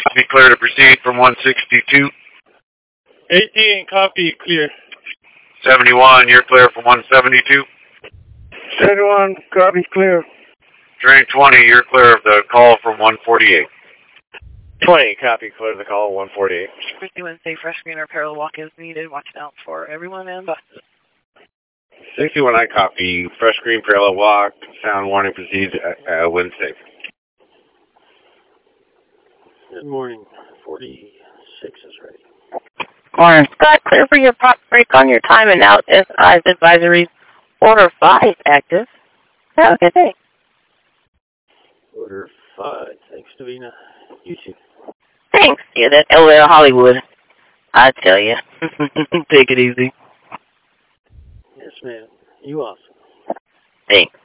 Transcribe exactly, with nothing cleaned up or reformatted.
Be clear to proceed from one sixty-two. eighteen, copy, clear. seventy-one, you're clear from one seventy-two. seventy-one, copy, clear. Train twenty, you're clear of the call from one forty-eight. twenty, copy, clear of the call, one forty-eight. Tuesday, Wednesday, fresh green or parallel walk is needed. Watch out for everyone and buses. sixty-one, I copy. Fresh green, parallel walk. Sound warning proceed uh, uh, Wednesday. Good morning. forty-six is ready. Morning, Scott. Clear for your pop break on your time and out as eyes advisories. Order five active. Have a good day. Order five. Thanks, Davina. You too. Thanks. Yeah, that L A Hollywood. I tell you. Take it easy. Yes, ma'am. You also. Thanks.